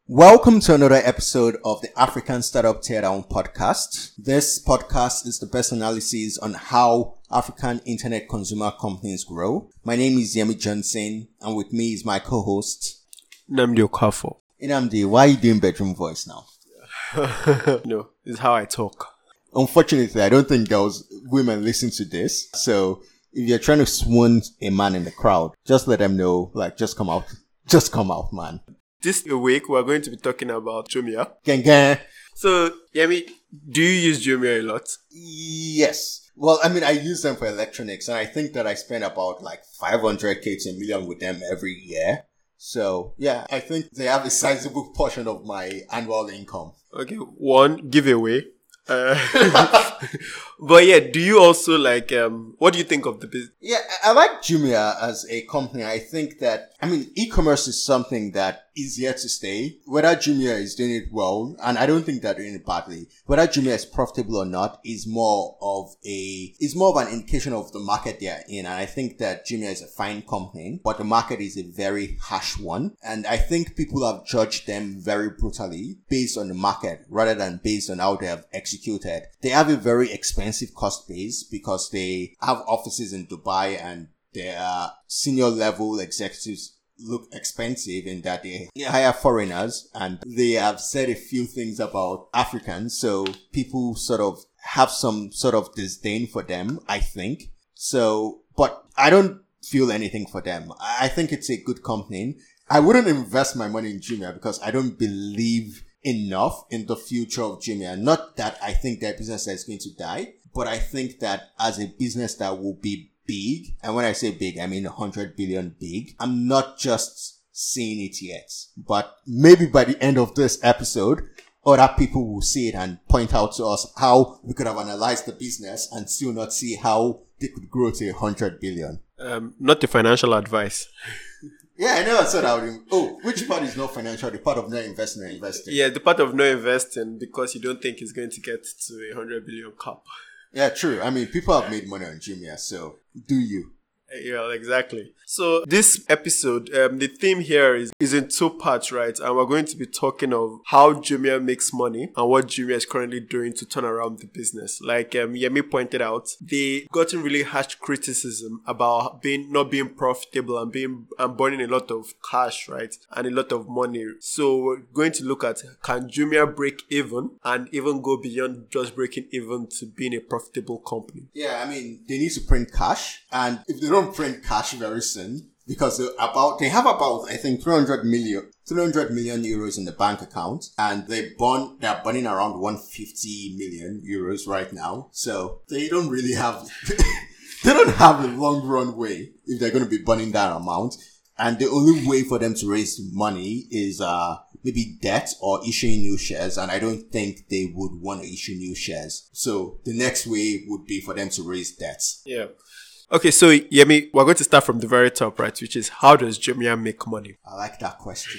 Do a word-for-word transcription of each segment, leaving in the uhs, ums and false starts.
Welcome to another episode of the African Startup Teardown podcast. This podcast is the best analysis on how African internet consumer companies grow. My name is Yemi Johnson, and with me is my co-host, Nnamdi Okafor. Nnamdi, why are you doing bedroom voice now? No, it's how I talk. Unfortunately, I don't think girls, women listen to this. So if you're trying to swoon a man in the crowd, just let them know, like, just come out. Just come out, man. This week, we're going to be talking about Jumia. Gang gang. So, Yemi, do you use Jumia a lot? Yes. Well, I mean, I use them for electronics, and I think that I spend about like five hundred k to a million with them every year. So, yeah, I think they have a sizable portion of my annual income. Okay, one, giveaway. Uh, but yeah, do you also like, um, what do you think of the business? Yeah, I I like Jumia as a company. I think that, I mean, e-commerce is something that is here to stay. Whether Jumia is doing it well, and I don't think they're doing it badly, whether Jumia is profitable or not is more of a, is more of an indication of the market they're in. And I think that Jumia is a fine company, but the market is a very harsh one. And I think people have judged them very brutally based on the market rather than based on how they have executed. They have a very expensive cost base because they have offices in Dubai and their senior level executives look expensive in that they hire foreigners, and they have said a few things about Africans. So people sort of have some sort of disdain for them, I think. So, but I don't feel anything for them. I think it's a good company. I wouldn't invest my money in Jumia because I don't believe enough in the future of Jumia. Not that I think their business is going to die, but I think that as a business that will be big, and when I say big, I mean one hundred billion big. I'm not just seeing it yet, but maybe by the end of this episode, other people will see it and point out to us how we could have analyzed the business and still not see how they could grow to one hundred billion. Um, not the financial advice. Yeah, I never said I would. Oh, which part is not financial? The part of not investing or investing? Yeah, the part of no investing because you don't think it's going to get to a one hundred billion cap. Yeah, true. I mean, people have made money on Jumia, so do you? Yeah, exactly. So this episode, um, the theme here is, is in two parts, right? And we're going to be talking of how Jumia makes money and what Jumia is currently doing to turn around the business. Like um, Yemi pointed out, they gotten really harsh criticism about being not being profitable and being and burning a lot of cash, right? And a lot of money. So we're going to look at, can Jumia break even and even go beyond just breaking even to being a profitable company? Yeah, I mean, they need to print cash, and if they don't print cash very soon, because about they have about I think three hundred million euros in the bank account, and they burn they're burning around one hundred fifty million euros right now. So they don't really have they don't have a long runway if they're going to be burning that amount. And the only way for them to raise money is uh maybe debt or issuing new shares, and I don't think they would want to issue new shares. So the next way would be for them to raise debts. Yeah. Okay, so Yemi, we're going to start from the very top, right? Which is, how does Jumia make money? I like that question.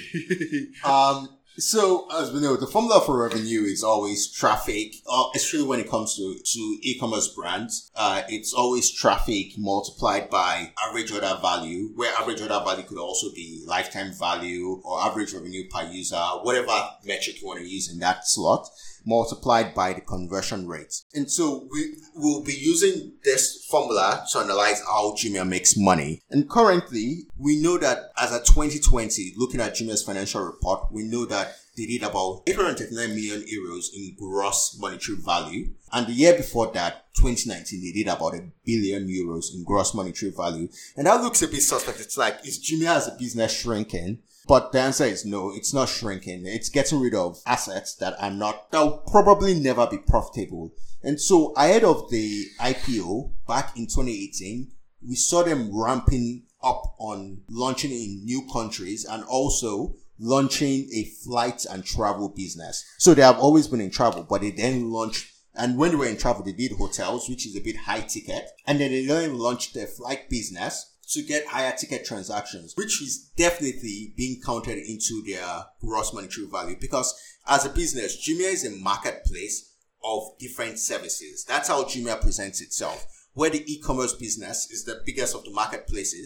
um, so as we know, the formula for revenue is always traffic. Uh, especially when it comes to, to e-commerce brands, uh, it's always traffic multiplied by average order value, where average order value could also be lifetime value or average revenue per user, whatever metric you want to use in that slot, multiplied by the conversion rate. And so we will be using this formula to analyze how Jumia makes money. And currently, we know that as of twenty twenty, looking at Jumia's financial report, we know that they did about eight hundred thirty-nine million euros in gross monetary value. And the year before that, twenty nineteen, they did about a billion euros in gross monetary value. And that looks a bit suspect. It's like, is Jumia as a business shrinking? But the answer is no, it's not shrinking. It's getting rid of assets that are not, that will probably never be profitable. And so ahead of the I P O back in twenty eighteen, we saw them ramping up on launching in new countries and also launching a flight and travel business. So they have always been in travel, but they then launched, and when they were in travel, they did hotels, which is a bit high ticket. And then they then launched their flight business to get higher ticket transactions, which is definitely being counted into their gross monetary value. Because as a business, Jumia is a marketplace of different services. That's how Jumia presents itself. Where the e-commerce business is the biggest of the marketplaces,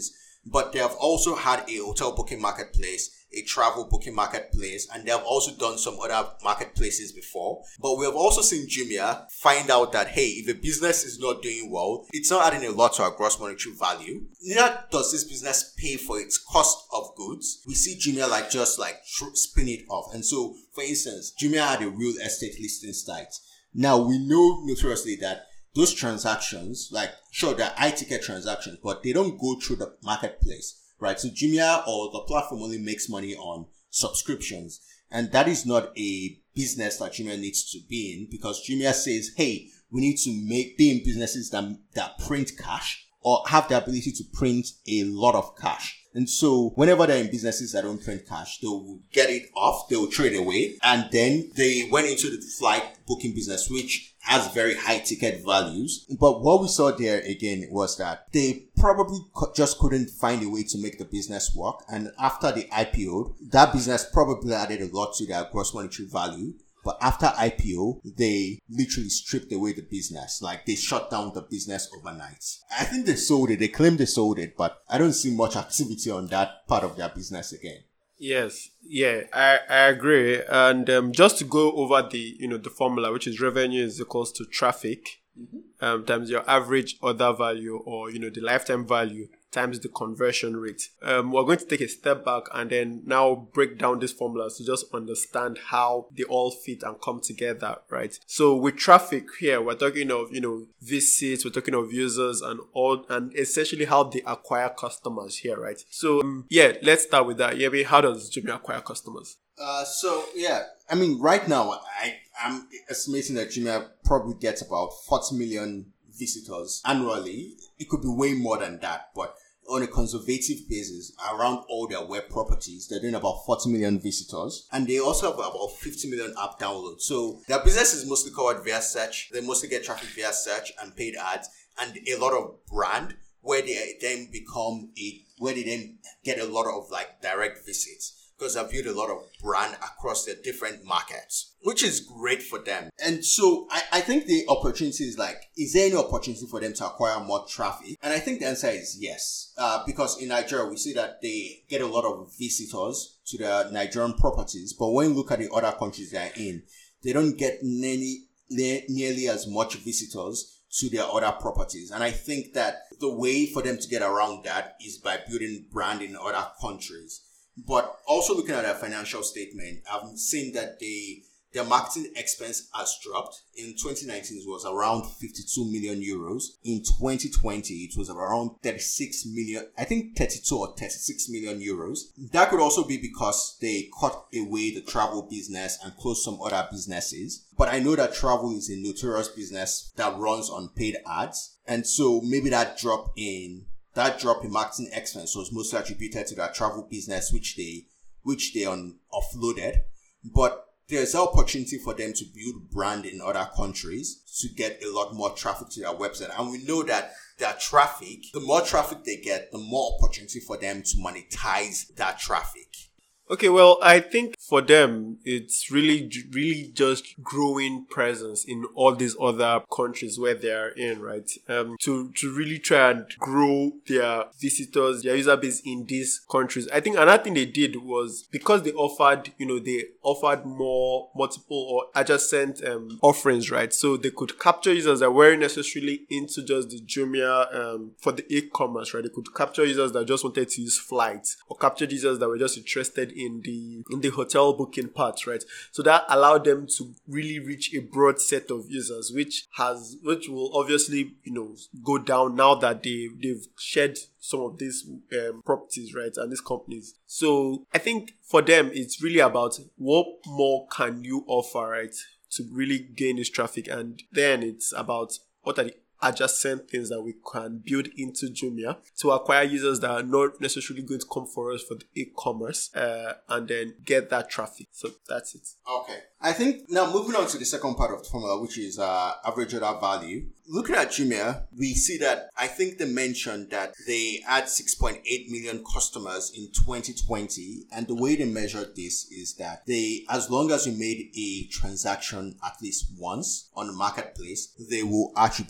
but they have also had a hotel booking marketplace, a travel booking marketplace, and they have also done some other marketplaces before. But we have also seen Jumia find out that, hey, if a business is not doing well, it's not adding a lot to our gross monetary value. Neither does this business pay for its cost of goods. We see Jumia like just like spin it off. And so, for instance, Jumia had a real estate listing site. Now, we know notoriously that those transactions, like, sure, they're high-ticket transactions, but they don't go through the marketplace. Right, so Jumia or the platform only makes money on subscriptions. And that is not a business that Jumia needs to be in, because Jumia says, hey, we need to make, be in businesses that, that print cash or have the ability to print a lot of cash. And so whenever they're in businesses that don't print cash, they'll get it off, they'll trade away. And then they went into the flight booking business, which has very high ticket values. But what we saw there again was that they probably co- just couldn't find a way to make the business work. And after the I P O, that business probably added a lot to their gross monetary value. But after I P O, they literally stripped away the business. Like, they shut down the business overnight. I think they sold it. They claimed they sold it, but I don't see much activity on that part of their business again. Yes, yeah, I, I agree. And um, just to go over the, you know, the formula, which is revenue is equals to traffic, mm-hmm. um, times your average order value, or, you know, the lifetime value times the conversion rate. Um, we're going to take a step back and then now break down these formulas to just understand how they all fit and come together, right? So with traffic here, we're talking of, you know, visits, we're talking of users and all, and essentially how they acquire customers here, right? So um, yeah, let's start with that. Yabi, how does Jumia acquire customers? Uh, so yeah, I mean, right now, I, I'm estimating that Jumia probably gets about forty million visitors annually. It could be way more than that, but on a conservative basis, around all their web properties, they're doing about forty million visitors, and they also have about fifty million app downloads. So their business is mostly covered via search. They mostly get traffic via search and paid ads, and a lot of brand, where they then become a, where they then get a lot of like direct visits, because I've viewed a lot of brand across the different markets, which is great for them. And so I, I think the opportunity is like, is there any opportunity for them to acquire more traffic? And I think the answer is yes. Uh, because in Nigeria, we see that they get a lot of visitors to their Nigerian properties. But when you look at the other countries they're in, they don't get nearly, nearly as much visitors to their other properties. And I think that the way for them to get around that is by building brand in other countries. But also looking at their financial statement, I've seen that they, their marketing expense has dropped. In twenty nineteen, it was around fifty-two million euros. In twenty twenty, it was around thirty-six million, I think thirty-two or thirty-six million euros. That could also be because they cut away the travel business and closed some other businesses. But I know that travel is a notorious business that runs on paid ads. And so maybe that drop in That drop in marketing expense was mostly attributed to their travel business, which they, which they un- offloaded. But there's an opportunity for them to build brand in other countries to get a lot more traffic to their website. And we know that their traffic, the more traffic they get, the more opportunity for them to monetize that traffic. Okay, well, I think for them, it's really, really just growing presence in all these other countries where they are in, right? Um, to, to really try and grow their visitors, their user base in these countries. I think another thing they did was because they offered, you know, they offered more multiple or adjacent um, offerings, right? So they could capture users that weren't necessarily into just the Jumia um, for the e-commerce, right? They could capture users that just wanted to use flights, or capture users that were just interested in in the in the hotel booking part, right? So that allowed them to really reach a broad set of users, which has which will obviously, you know, go down now that they they've shared some of these um, properties, right, and these companies. So I think for them, it's really about what more can you offer, right, to really gain this traffic, and then it's about what are the adjacent things that we can build into Jumia to acquire users that are not necessarily going to come for us for the e-commerce, uh, and then get that traffic. So that's it. Okay. I think now moving on to the second part of the formula, which is uh, average order value. Looking at Jumia, we see that I think they mentioned that they had six point eight million customers in twenty twenty. And the way they measured this is that they, as long as you made a transaction at least once on the marketplace, they will attribute you as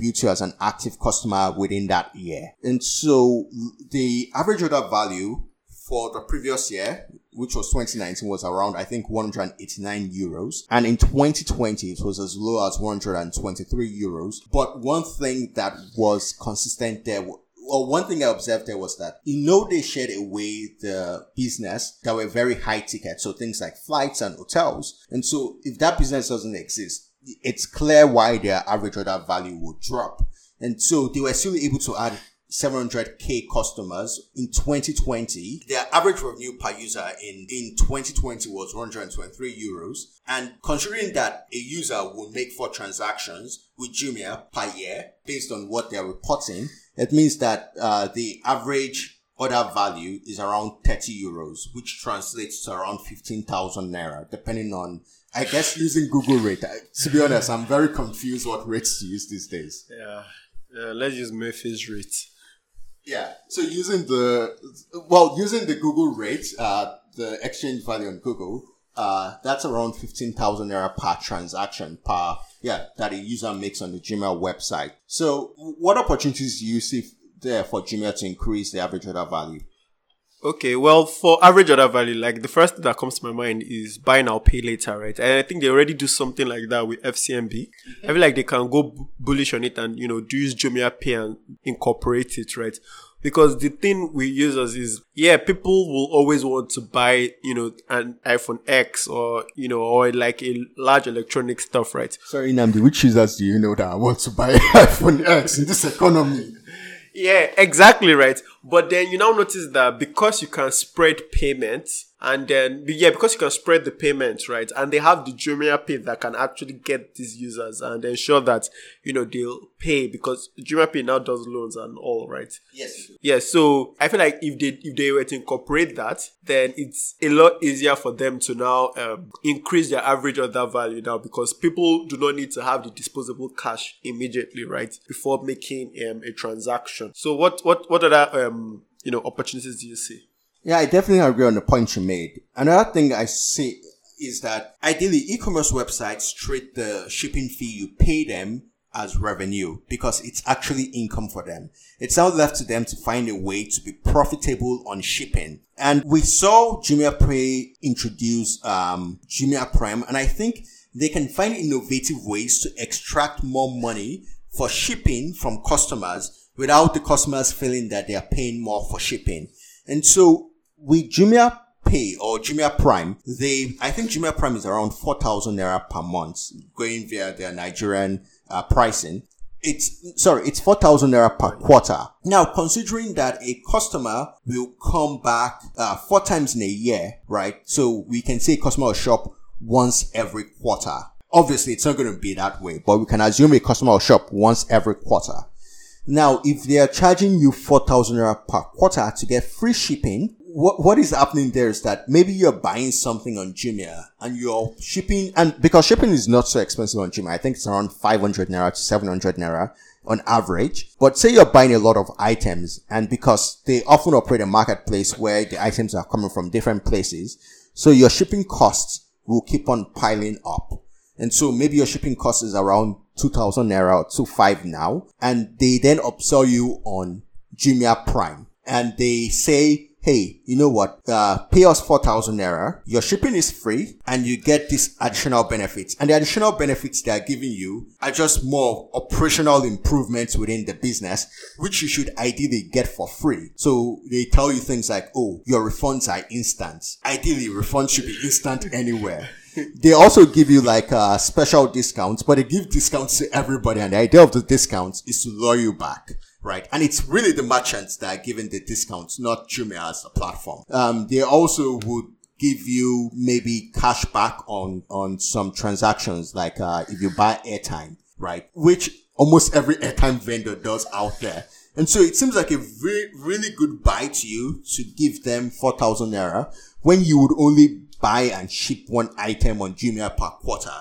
an active customer within that year. And so the average order value for the previous year, which was twenty nineteen, was around, I think, one hundred eighty-nine euros. And in twenty twenty, it was as low as one hundred twenty-three euros. But one thing that was consistent there, well, one thing I observed there was that, you know, they shared away the business that were very high ticket. So things like flights and hotels. And so if that business doesn't exist, it's clear why their average order value would drop. And so they were still able to add seven hundred K customers in twenty twenty. Their average revenue per user in, in twenty twenty was one hundred twenty-three euros. And considering that a user will make four transactions with Jumia per year, based on what they're reporting, it means that uh, the average order value is around thirty euros, which translates to around fifteen thousand naira, depending on, I guess, using Google rate. To be honest, I'm very confused what rates to use these days. Yeah, yeah let's use Murphy's rate. Yeah. So using the, well, using the Google rate, uh, the exchange value on Google, uh, that's around fifteen thousand naira per transaction per, yeah, that a user makes on the Jumia website. So what opportunities do you see there for Jumia to increase the average order value? Okay, well, for average order value, like the first thing that comes to my mind is buy now, pay later, right? And I think they already do something like that with F C M B. I feel like they can go b- bullish on it and, you know, do use Jumia Pay and incorporate it, right? Because the thing with users is, yeah, people will always want to buy, you know, an iPhone X or, you know, or like a large electronic stuff, right? Sorry, Namdi, which users do you know that want to buy iPhone X in this economy? Yeah, exactly right. But then you now notice that because you can spread payments, and then, yeah, because you can spread the payments, right? And they have the Jumia Pay that can actually get these users and ensure that, you know, they'll pay, because Jumia Pay now does loans and all, right? Yes. Yeah, so I feel like if they if they were to incorporate that, then it's a lot easier for them to now um, increase their average order value now, because people do not need to have the disposable cash immediately, right, before making um, a transaction. So what what what other um you know opportunities do you see? Yeah, I definitely agree on the point you made. Another thing I see is that ideally e-commerce websites treat the shipping fee you pay them as revenue, because it's actually income for them. It's now left to them to find a way to be profitable on shipping. And we saw Jumia Pay introduce um Jumia Prime, and I think they can find innovative ways to extract more money for shipping from customers without the customers feeling that they are paying more for shipping. And so with Jumia Pay or Jumia Prime, they, I think Jumia Prime is around four thousand naira per month, going via their Nigerian uh, pricing. It's, sorry, it's four thousand naira per quarter. Now, considering that a customer will come back uh, four times in a year, right? So we can say customer will shop once every quarter. Obviously, it's not going to be that way, but we can assume a customer will shop once every quarter. Now, if they are charging you four thousand naira per quarter to get free shipping, what, what is happening there is that maybe you're buying something on Jumia and you're shipping, and because shipping is not so expensive on Jumia, I think it's around five hundred naira to seven hundred naira on average. But say you're buying a lot of items, and because they often operate a marketplace where the items are coming from different places, so your shipping costs will keep on piling up. And so maybe your shipping cost is around two thousand naira or two five now. And they then upsell you on Jumia Prime. And they say, hey, you know what? Uh, pay us four thousand naira. Your shipping is free and you get these additional benefits. And the additional benefits they are giving you are just more operational improvements within the business, which you should ideally get for free. So they tell you things like, oh, your refunds are instant. Ideally, refunds should be instant anywhere. They also give you like uh, special discounts, but they give discounts to everybody. And the idea of the discounts is to lure you back. Right. And it's really the merchants that are giving the discounts, not Jumia as a platform. Um, they also would give you maybe cash back on, on some transactions, like, uh, if you buy airtime, right? Which almost every airtime vendor does out there. And so it seems like a very, really good buy to you to give them four thousand naira when you would only buy and ship one item on Jumia per quarter.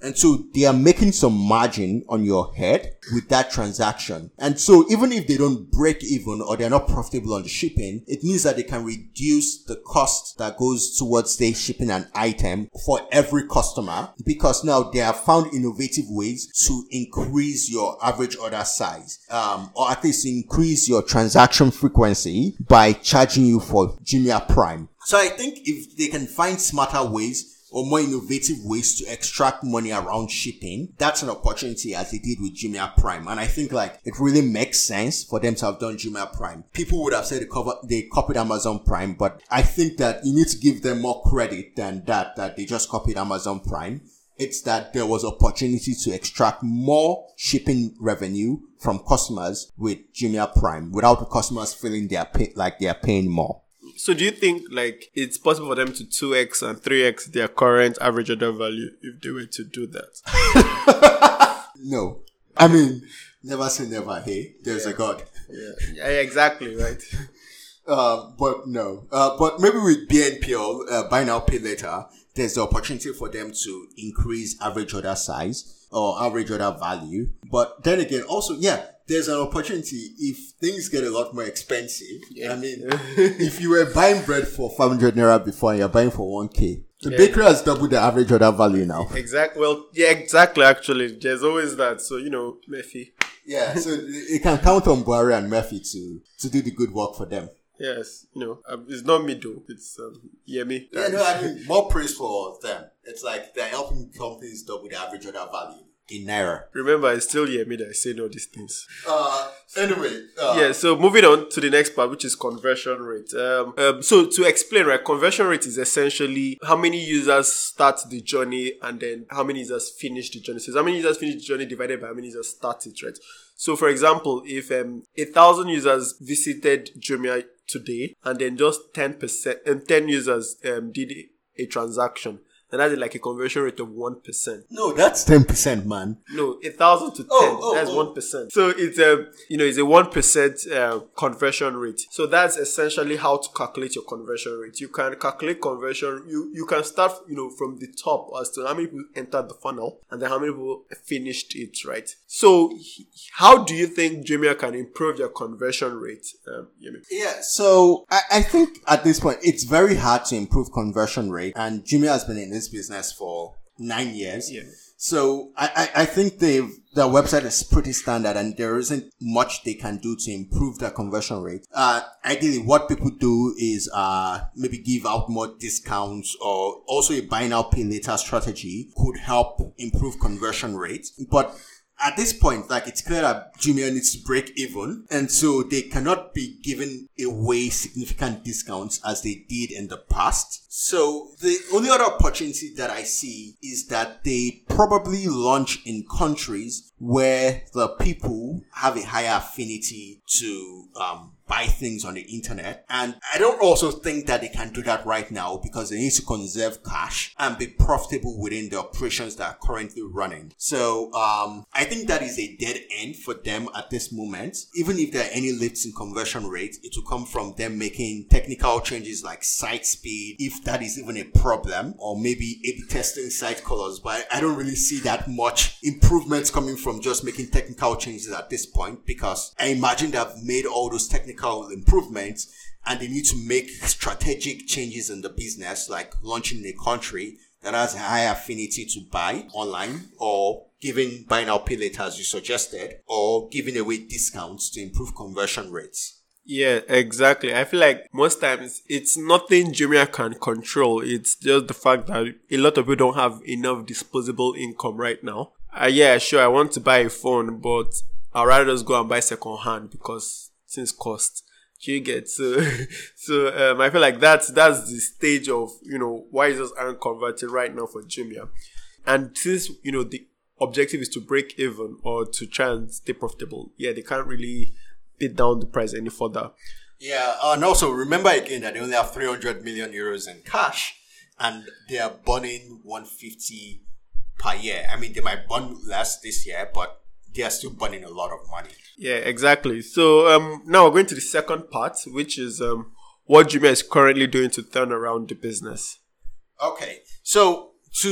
And so they are making some margin on your head with that transaction. And so even if they don't break even or they're not profitable on the shipping, it means that they can reduce the cost that goes towards, say, shipping an item for every customer, because now they have found innovative ways to increase your average order size, um, or at least increase your transaction frequency by charging you for Jumia Prime. So I think if they can find smarter ways or more innovative ways to extract money around shipping, that's an opportunity, as they did with Jumia Prime. And I think like it really makes sense for them to have done Jumia Prime. People would have said they, cover, they copied Amazon Prime, but I think that you need to give them more credit than that, that they just copied Amazon Prime. It's that there was opportunity to extract more shipping revenue from customers with Jumia Prime without the customers feeling they are pay- like they are paying more. So do you think like it's possible for them to two x and three x their current average order value if they were to do that? No. I mean, never say never, hey? There's yeah. a God. Yeah, yeah exactly, right. Uh, but no. Uh, but maybe with B N P L, uh, buy now, pay later, there's the opportunity for them to increase average order size or average order value. But then again, also, yeah, there's an opportunity if things get a lot more expensive. Yeah. I mean, if you were buying bread for five hundred naira before and you're buying for one k, the yeah. bakery has doubled the average order value now. Exactly. Well, yeah, exactly. Actually, there's always that. So, you know, Murphy. Yeah. So you can count on Buhari and Murphy to, to do the good work for them. Yes. You know, um, it's not me though. It's um, Yemi. Yeah, no, I mean, more praise for them. It's like they're helping companies double the average order value. In Naira. Remember, it's still Yemi that is saying all these things. Uh, anyway. Uh, yeah, so moving on to the next part, which is conversion rate. Um, um, so to explain, right, conversion rate is essentially how many users start the journey and then how many users finish the journey. So how many users finish the journey divided by how many users start it, right? So for example, if um, a thousand users visited Jumia today and then just ten percent, and ten users um, did a, a transaction, and that's like a conversion rate of one percent. No, that's ten percent, man. No, a thousand to ten. Oh, oh, that's oh. one percent. So it's a, you know, it's a one percent uh, conversion rate. So that's essentially how to calculate your conversion rate. You can calculate conversion. You, you can start, you know, from the top as to how many people entered the funnel and then how many people finished it, right? So how do you think Jumia can improve your conversion rate? Um, yeah, so I, I think at this point, it's very hard to improve conversion rate. And Jumia has been in this business for nine years. Yeah. So I, I, I think they've, their website is pretty standard and there isn't much they can do to improve their conversion rate. Uh, ideally what people do is, uh, maybe give out more discounts, or also a buy now pay later strategy could help improve conversion rate. But at this point, like, it's clear that Jumia needs to break even, and so they cannot be giving away significant discounts as they did in the past. So the only other opportunity that I see is that they probably launch in countries where the people have a higher affinity to um buy things on the internet. And I don't also think that they can do that right now because they need to conserve cash and be profitable within the operations that are currently running. So um I think that is a dead end for them at this moment. Even if there are any lifts in conversion rate, it will come from them making technical changes like site speed, if that is even a problem, or maybe A B testing site colors. But I don't really see that much improvements coming from just making technical changes at this point, because I imagine they've made all those technical improvements and they need to make strategic changes in the business, like launching in a country that has a high affinity to buy online, or giving buy now pay later as you suggested, or giving away discounts to improve conversion rates. Yeah, exactly. I feel like most times it's nothing Jumia can control. It's just the fact that a lot of people don't have enough disposable income right now. Uh, yeah, sure, I want to buy a phone, but I'd rather just go and buy second hand because since cost. You get so so um, I feel like that's that's the stage of, you know, why users aren't converting right now for Jumia. And since, you know, the objective is to break even or to try and stay profitable, yeah, they can't really beat down the price any further. Yeah, and also remember again that they only have three hundred million euros in cash and they are burning one hundred fifty per year. I mean, they might burn less this year, but they are still burning a lot of money. Yeah, exactly. So um, now we're going to the second part, which is um, what Jumia is currently doing to turn around the business. Okay. So to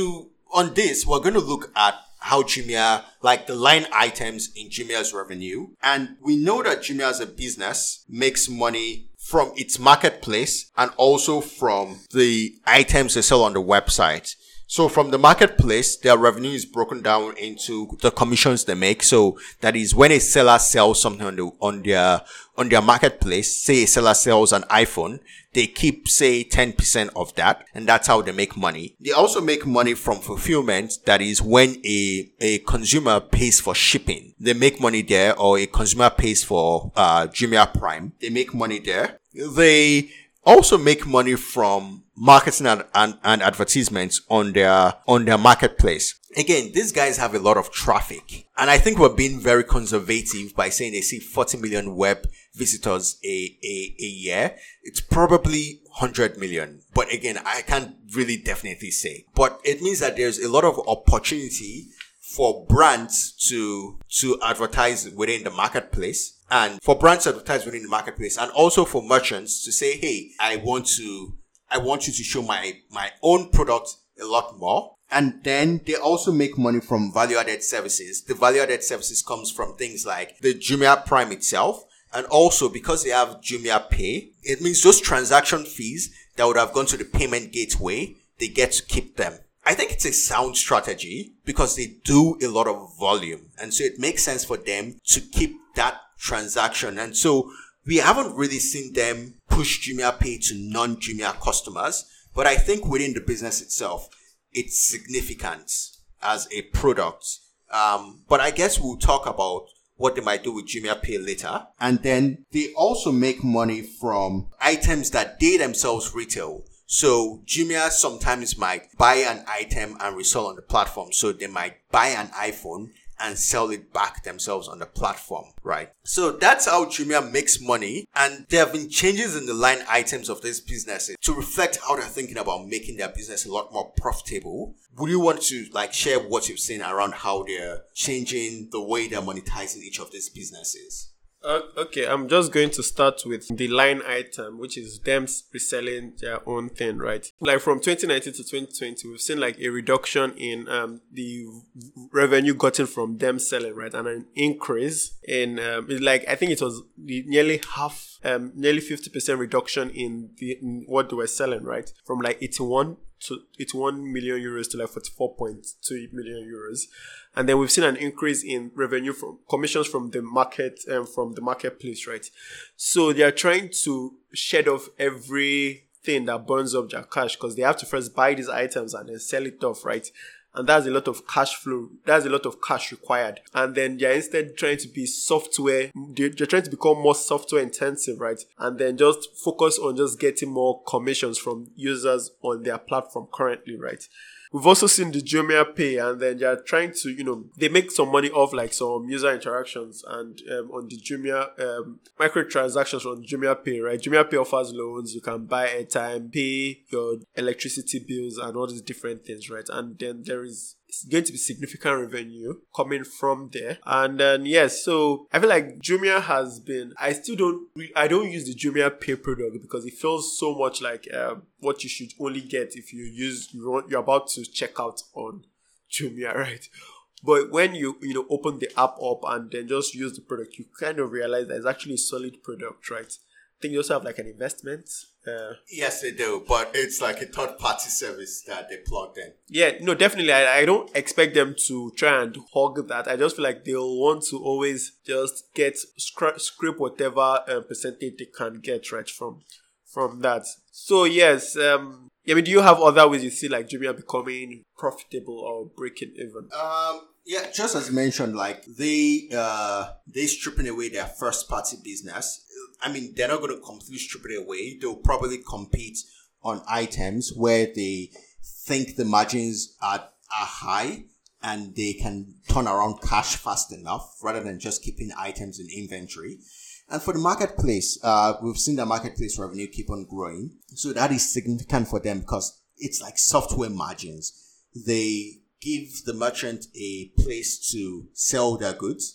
on this, we're going to look at how Jumia, like the line items in Jumia's revenue. And we know that Jumia as a business makes money from its marketplace and also from the items they sell on the website. So from the marketplace, their revenue is broken down into the commissions they make. So that is when a seller sells something on the, on their, on their marketplace, say a seller sells an iPhone, they keep, say, ten percent of that, and that's how they make money. They also make money from fulfillment. That is when a, a consumer pays for shipping. They make money there, or a consumer pays for, uh, Jumia Prime. They make money there. They also make money from marketing and, and, and advertisements on their, on their marketplace. Again, these guys have a lot of traffic, and I think we're being very conservative by saying they see forty million web visitors a, a, a year. It's probably one hundred million. But again, I can't really definitely say. But it means that there's a lot of opportunity for brands to, to advertise within the marketplace, and for brands to advertise within the marketplace, and also for merchants to say, hey, I want to, I want you to show my, my own product a lot more. And then they also make money from value-added services. The value-added services comes from things like the Jumia Prime itself. And also because they have Jumia Pay, it means those transaction fees that would have gone to the payment gateway, they get to keep them. I think it's a sound strategy because they do a lot of volume. And so it makes sense for them to keep that transaction. And so we haven't really seen them push Jumia Pay to non-Jumia customers. But I think within the business itself, it's significant as a product. Um, but I guess we'll talk about what they might do with Jumia Pay later. And then they also make money from items that they themselves retail. So Jumia sometimes might buy an item and resell on the platform. So they might buy an iPhone and sell it back themselves on the platform, right? So that's how Jumia makes money. And there have been changes in the line items of these businesses to reflect how they're thinking about making their business a lot more profitable. Would you want to like share what you've seen around how they're changing the way they're monetizing each of these businesses? Uh, okay, I'm just going to start with the line item, which is them reselling their own thing, right? Like from twenty nineteen to twenty twenty, we've seen like a reduction in um the revenue gotten from them selling, right? And an increase in, um, like, I think it was nearly half, um, nearly fifty percent reduction in, the, in what they were selling, right? From like eighty-one to eighty-one million euros to like forty-four point two million euros. And then we've seen an increase in revenue from commissions from the market and um, from the marketplace, right? So they are trying to shed off everything that burns up their cash because they have to first buy these items and then sell it off, right? And that's a lot of cash flow. That's a lot of cash required. And then they're instead trying to be software. They're trying to become more software intensive, right? And then just focus on just getting more commissions from users on their platform currently, right? We've also seen the Jumia Pay, and then they're trying to, you know, they make some money off like some user interactions and um, on the Jumia, um, microtransactions on Jumia Pay, right? Jumia Pay offers loans. You can buy airtime, pay your electricity bills and all these different things, right? And then there is it's going to be significant revenue coming from there. And then, yes, so I feel like Jumia has been, I still don't, I don't use the Jumia Pay product because it feels so much like um, what you should only get if you use, you're about to check out on Jumia, right? But when you, you know, open the app up and then just use the product, you kind of realize that it's actually a solid product, right? I think you also have like an investment. Uh, yes, they do, but it's like a third-party service that they plugged in. Yeah, no, definitely. I, I don't expect them to try and hog that. I just feel like they'll want to always just get scra- scrape whatever uh, percentage they can get right from from that. So yes, um, I mean, do you have other ways you see like Jumia becoming profitable or breaking even? Um. Yeah, just as mentioned, like they uh they stripping away their first party business. I mean, they're not going to completely strip it away. They'll probably compete on items where they think the margins are are high and they can turn around cash fast enough rather than just keeping items in inventory. And for the marketplace, uh, we've seen the marketplace revenue keep on growing. So that is significant for them because it's like software margins. They give the merchant a place to sell their goods,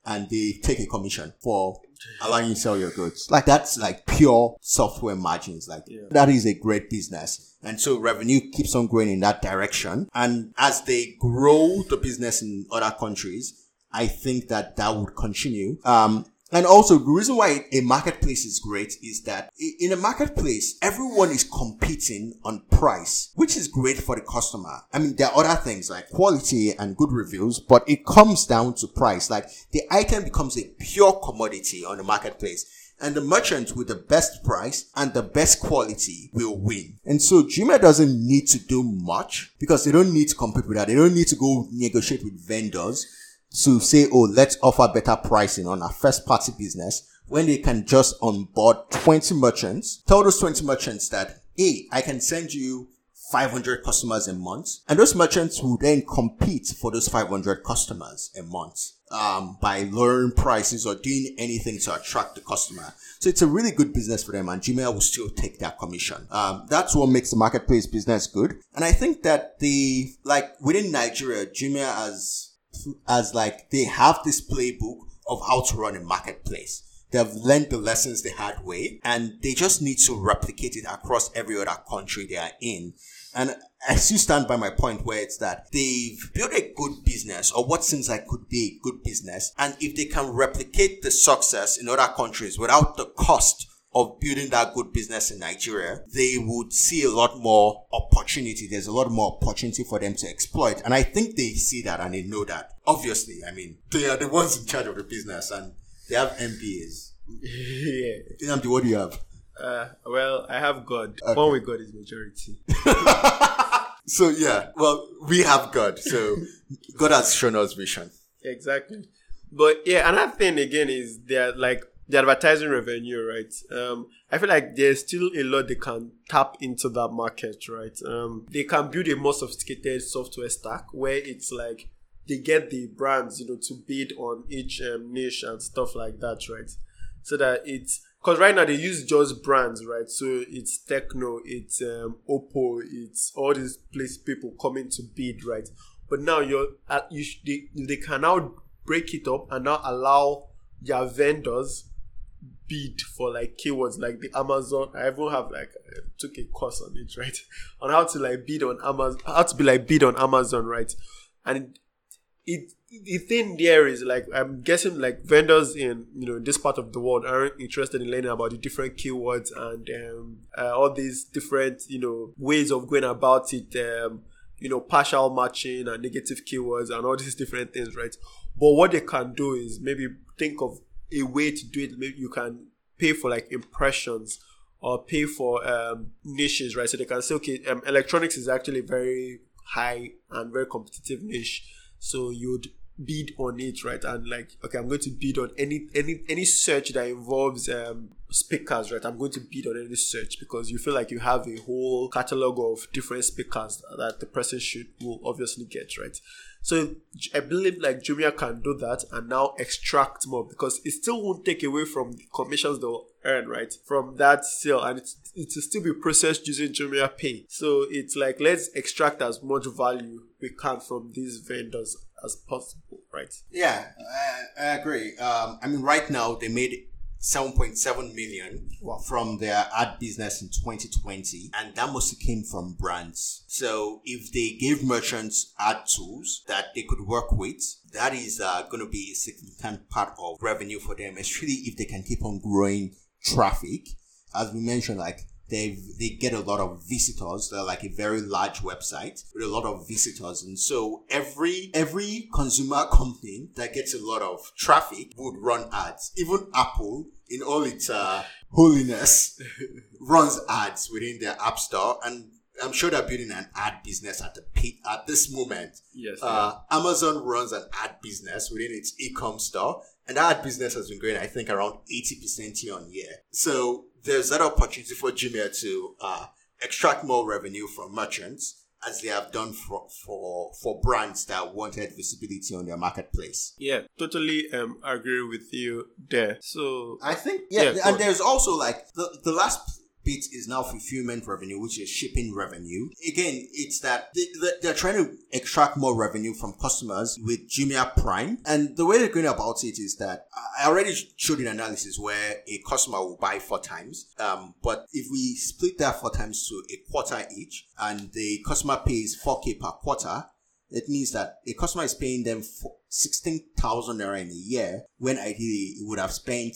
and they take a commission for allowing you to sell your goods. Like that's like pure software margins. Like yeah. That is a great business. And so revenue keeps on growing in that direction. And as they grow the business in other countries, I think that that would continue. Um, And also, the reason why a marketplace is great is that in a marketplace, everyone is competing on price, which is great for the customer. I mean, there are other things like quality and good reviews, but it comes down to price. Like the item becomes a pure commodity on the marketplace. And the merchant with the best price and the best quality will win. And so Jumia doesn't need to do much because they don't need to compete with that. They don't need to go negotiate with vendors to say, oh, let's offer better pricing on our first party business when they can just onboard twenty merchants. Tell those twenty merchants that, hey, I can send you five hundred customers a month. And those merchants will then compete for those five hundred customers a month um, by lowering prices or doing anything to attract the customer. So it's a really good business for them, and Jumia will still take their commission. Um, that's what makes the marketplace business good. And I think that the, like within Nigeria, Jumia has, as like they have this playbook of how to run a marketplace. They've learned the lessons the hard way, and they just need to replicate it across every other country they are in. And I still stand by my point where it's that they've built a good business, or what seems like could be a good business. And if they can replicate the success in other countries without the cost of building that good business in Nigeria, they would see a lot more opportunity. There's a lot more opportunity for them to exploit. And I think they see that and they know that. Obviously, I mean, they are the ones in charge of the business and they have M B As. Yeah. Namdi, what do you have? Uh, well, I have God. Okay. One with God is majority. So, yeah. Well, we have God. So, God has shown us vision. Exactly. But, yeah, another thing, again, is they're like, the advertising revenue, right? Um, I feel like there's still a lot they can tap into that market, right? Um, they can build a more sophisticated software stack where it's like they get the brands, you know, to bid on each um, niche and stuff like that, right? So that it's, because right now they use just brands, right? So it's Techno, it's um, Oppo, it's all these place people coming to bid, right? But now you're, uh, you sh- they, they can now break it up and now allow their vendors bid for like keywords like the Amazon. I even have like I took a course on it, right? On how to like bid on Amazon, how to be like bid on Amazon, right? And it, it the thing there is like I'm guessing like vendors in you know this part of the world aren't interested in learning about the different keywords and um, uh, all these different you know ways of going about it. Um, you know partial matching and negative keywords and all these different things, right? But what they can do is maybe think of a way to do it. Maybe you can pay for like impressions or pay for um, niches, right? So they can say, okay, um, electronics is actually very high and very competitive niche. So you'd bid on it, right? And like, okay, I'm going to bid on any any any search that involves um, speakers, right? I'm going to bid on any search because you feel like you have a whole catalog of different speakers that the person should will obviously get, right? So I believe like Jumia can do that and now extract more because it still won't take away from the commissions they'll earn, right? From that sale, and it's, it will still be processed using Jumia Pay. So it's like, let's extract as much value we can from these vendors as possible, right? Yeah, I, I agree. Um, I mean, right now they made seven point seven million wow. from their ad business in twenty twenty, and that mostly came from brands. So if they gave merchants ad tools that they could work with, that is uh, going to be a significant part of revenue for them, especially if they can keep on growing traffic. As we mentioned, like they they get a lot of visitors. They're like a very large website with a lot of visitors, and so every every consumer company that gets a lot of traffic would run ads. Even Apple, in all its uh, holiness, runs ads within their app store, and I'm sure they're building an ad business at the peak at this moment. Yes. Uh, yeah. Amazon runs an ad business within its e-com store, and that ad business has been growing, I think, around eighty percent year on year. So there's that opportunity for Jumia to uh, extract more revenue from merchants, as they have done for, for for brands that wanted visibility on their marketplace. Yeah, totally um, agree with you there. So I think, yeah, yeah and there's also like the, the last bit is now fulfillment revenue, which is shipping revenue. Again, it's that they, they're trying to extract more revenue from customers with Jumia Prime. And the way they're going about it is that I already showed an analysis where a customer will buy four times. Um, but if we split that four times to a quarter each and the customer pays four K per quarter, it means that a customer is paying them sixteen thousand naira in a year, when ideally it would have spent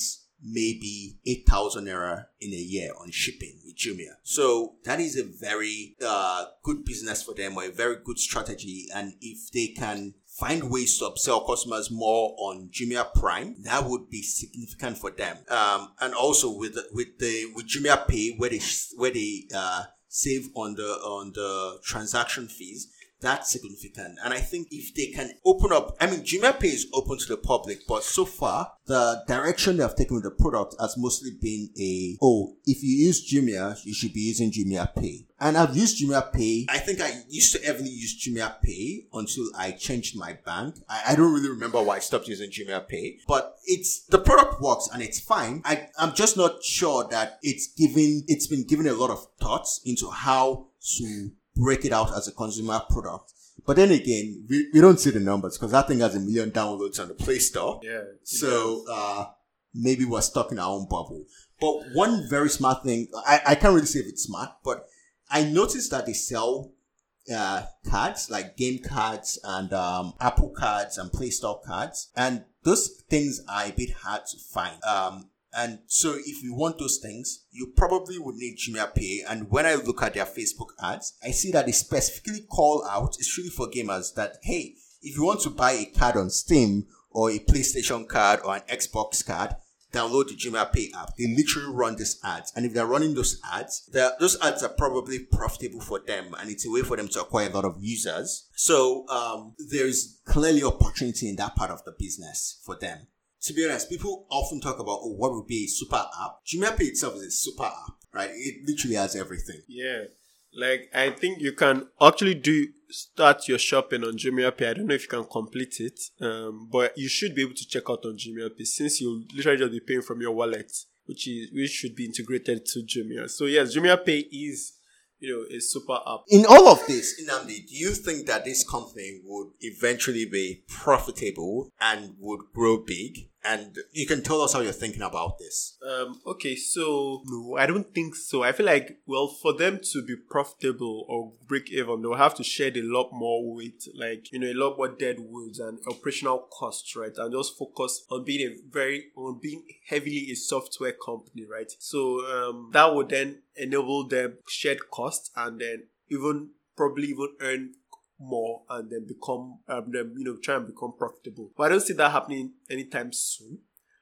maybe eight thousand naira in a year on shipping with Jumia. So that is a very uh, good business for them, or a very good strategy. And if they can find ways to upsell customers more on Jumia Prime, that would be significant for them. Um, and also with the, with the with Jumia Pay, where they where they uh, save on the on the transaction fees. That's significant. And I think if they can open up, I mean, Jumia Pay is open to the public, but so far, the direction they have taken with the product has mostly been a, oh, if you use Jumia, you should be using Jumia Pay. And I've used Jumia Pay. I think I used to heavily use Jumia Pay until I changed my bank. I, I don't really remember why I stopped using Jumia Pay, but it's, the product works and it's fine. I, I'm just not sure that it's given, it's been given a lot of thoughts into how to break it out as a consumer product. But then again, we, we don't see the numbers because that thing has a million downloads on the Play Store. Yeah. So uh, maybe we're stuck in our own bubble. But one very smart thing, I, I can't really say if it's smart, but I noticed that they sell uh, cards, like game cards and um, Apple cards and Play Store cards. And those things are a bit hard to find. Um, And so if you want those things, you probably would need Jumia Pay. And when I look at their Facebook ads, I see that they specifically call out, it's really for gamers, that, hey, if you want to buy a card on Steam or a PlayStation card or an Xbox card, download the Jumia Pay app. They literally run these ads. And if they're running those ads, those ads are probably profitable for them. And it's a way for them to acquire a lot of users. So um, there's clearly opportunity in that part of the business for them. To be honest, people often talk about, oh, what would be a super app? Jumia Pay itself is a super app, right? It literally has everything. Yeah. Like, I think you can actually do, start your shopping on Jumia Pay. I don't know if you can complete it, um, but you should be able to check out on Jumia Pay since you'll literally just be paying from your wallet, which is, which should be integrated to Jumia. So yes, Jumia Pay is, you know, a super app. In all of this, Nnamdi, do you think that this company would eventually be profitable and would grow big? And you can tell us how you're thinking about this. Um, okay, so no, I don't think so. I feel like, well, for them to be profitable or break even, they'll have to shed a lot more weight, like, you know, a lot more deadwoods and operational costs, right? And just focus on being a very, on being heavily a software company, right? So um, that would then enable them shed costs and then even probably even earn more and then become, um, them, you know, try and become profitable. But I don't see that happening anytime soon.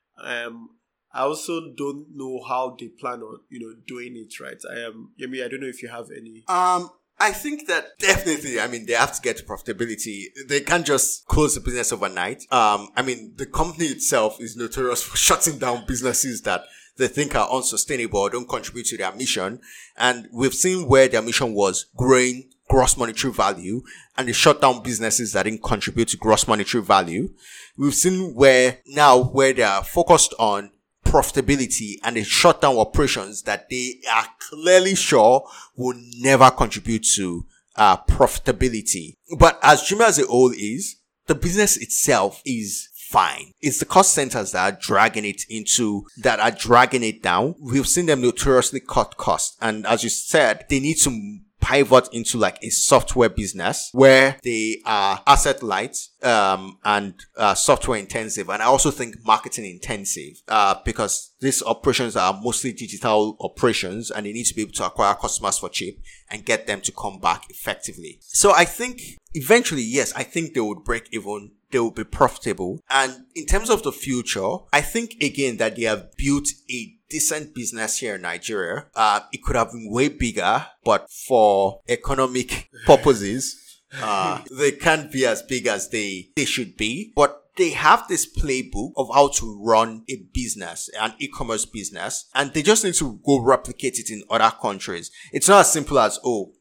Um, I also don't know how they plan on, you know, doing it, right? I am, I mean, I don't know if you have any. Um, I think that definitely, I mean, they have to get to profitability. They can't just close the business overnight. Um, I mean, the company itself is notorious for shutting down businesses that they think are unsustainable or don't contribute to their mission. And we've seen where their mission was growing gross monetary value, and they shut down businesses that didn't contribute to gross monetary value. We've seen where now where they are focused on profitability and they shut down operations that they are clearly sure will never contribute to uh, profitability. But as Jumia as a whole is, the business itself is fine. It's the cost centers that are dragging it into, that are dragging it down. We've seen them notoriously cut costs. And as you said, they need to pivot into like a software business where they are asset light, um, and, uh, software intensive. And I also think marketing intensive, uh, because these operations are mostly digital operations and they need to be able to acquire customers for cheap and get them to come back effectively. So I think eventually, yes, I think they would break even. They will be profitable. And in terms of the future, I think again that they have built a decent business here in Nigeria. Uh, it could have been way bigger, but for economic purposes, uh, they can't be as big as they, they should be. But they have this playbook of how to run a business, an e-commerce business, and they just need to go replicate it in other countries. It's not as simple as, oh,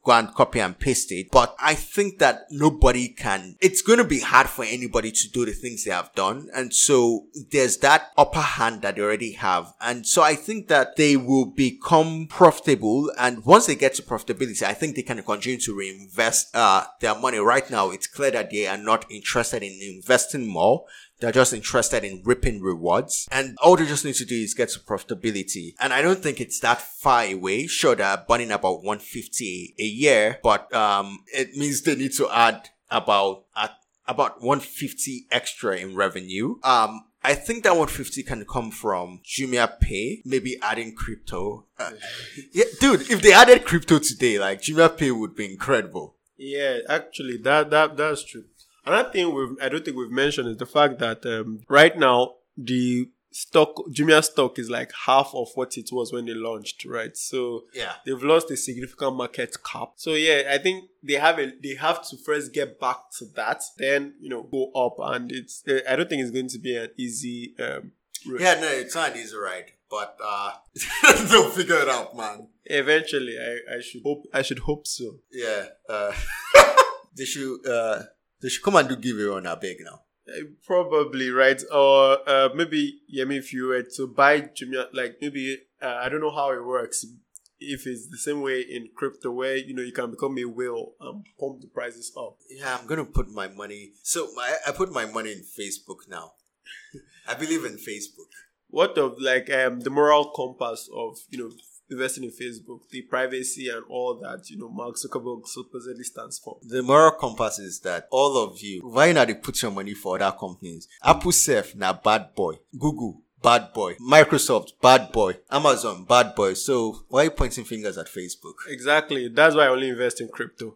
go and copy and paste it. But I think that nobody can, it's going to be hard for anybody to do the things they have done. And so there's that upper hand that they already have. And so I think that they will become profitable. And once they get to profitability, I think they can continue to reinvest uh, their money. Right now, it's clear that they are not interested in investing more. They're just interested in reaping rewards. And all they just need to do is get to profitability. And I don't think it's that far away. Sure, they're burning about one hundred fifty a year, but um, it means they need to add about uh, about one hundred fifty extra in revenue. Um, I think that one hundred fifty can come from Jumia Pay, maybe adding crypto. Uh, yeah, dude, if they added crypto today, like Jumia Pay would be incredible. Yeah, actually, that that that's true. Another thing we've, I don't think we've mentioned is the fact that um, right now the stock, Jumia stock is like half of what it was when they launched, right? So yeah, they've lost a significant market cap. So yeah, I think they have a, they have to first get back to that, then you know go up, and it's I don't think it's going to be an easy. Um, route. Yeah, no, it's not an easy ride, but uh, they'll figure it out, man. Eventually, I, I should hope I should hope so. Yeah, uh, they should. Uh, They should come and do giveaway on our bag now. Uh, probably, right? Or uh, maybe, yeah, maybe if you were to buy Jumia, like maybe, uh, I don't know how it works. If it's the same way in crypto where, you know, you can become a whale and pump the prices up. Yeah, I'm going to put my money. So my, I put my money in Facebook now. I believe in Facebook. What of like um, the moral compass of, you know, investing in Facebook, the privacy and all that, you know, Mark Zuckerberg supposedly stands for? The moral compass is that all of you, why not they put your money for other companies? Apple self, now bad boy. Google, bad boy. Microsoft, bad boy. Amazon, bad boy. So why are you pointing fingers at Facebook? Exactly. That's why I only invest in crypto.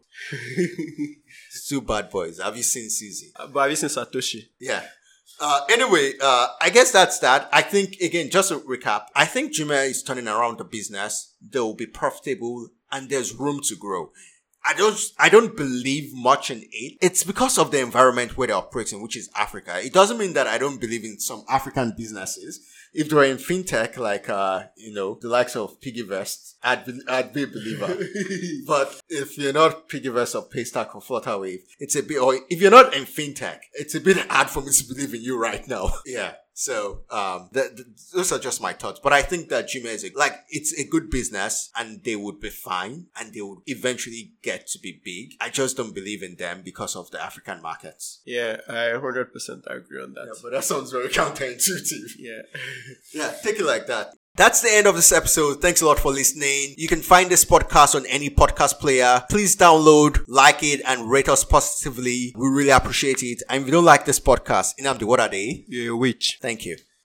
It's two bad boys. Have you seen Suzy? Uh, but have you seen Satoshi? Yeah. Uh, anyway, uh, I guess that's that. I think, again, just to recap, I think Jumia is turning around the business. They will be profitable and there's room to grow. I don't, I don't believe much in it. It's because of the environment where they're operating, which is Africa. It doesn't mean that I don't believe in some African businesses. If they were in fintech, like, uh, you know, the likes of Piggyvest, I'd be, I'd be a believer. But if you're not Piggyvest or Paystack or Flutterwave, it's a bit, or if you're not in fintech, it's a bit hard for me to believe in you right now. Yeah. So, um, the, the, those are just my thoughts. But I think that Jumia is a, like, it's a good business and they would be fine and they would eventually get to be big. I just don't believe in them because of the African markets. Yeah, I one hundred percent agree on that. Yeah, but that sounds very counterintuitive. Yeah. Yeah, take it like that. That's the end of this episode. Thanks a lot for listening. You can find this podcast on any podcast player. Please download, like it, and rate us positively. We really appreciate it. And if you don't like this podcast, Inamdi, what are they? You're a witch. Thank you.